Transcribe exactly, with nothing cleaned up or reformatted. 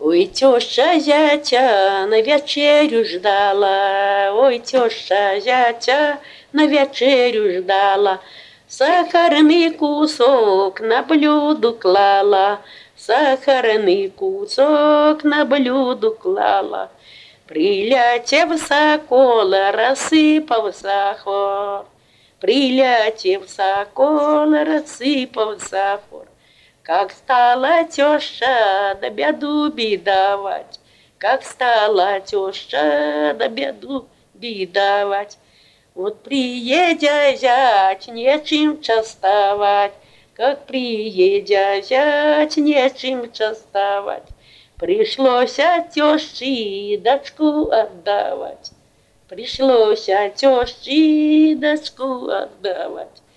Ой, теща зятя на вечерю ждала, ой, теща зятя на вечерю ждала, сахарный кусок на блюдо клала, сахарный кусок на блюдо клала. Прилетев сокол, рассыпав сахар, прилетев сокол, рассыпав сахар. Как стала теща да беду бедовать, как стала теща да беду бедовать. Вот приедя зять, нечем частовать, как приедя зять, нечем частовать. Пришлось от тещи дочку отдавать, пришлось от тещи дочку отдавать.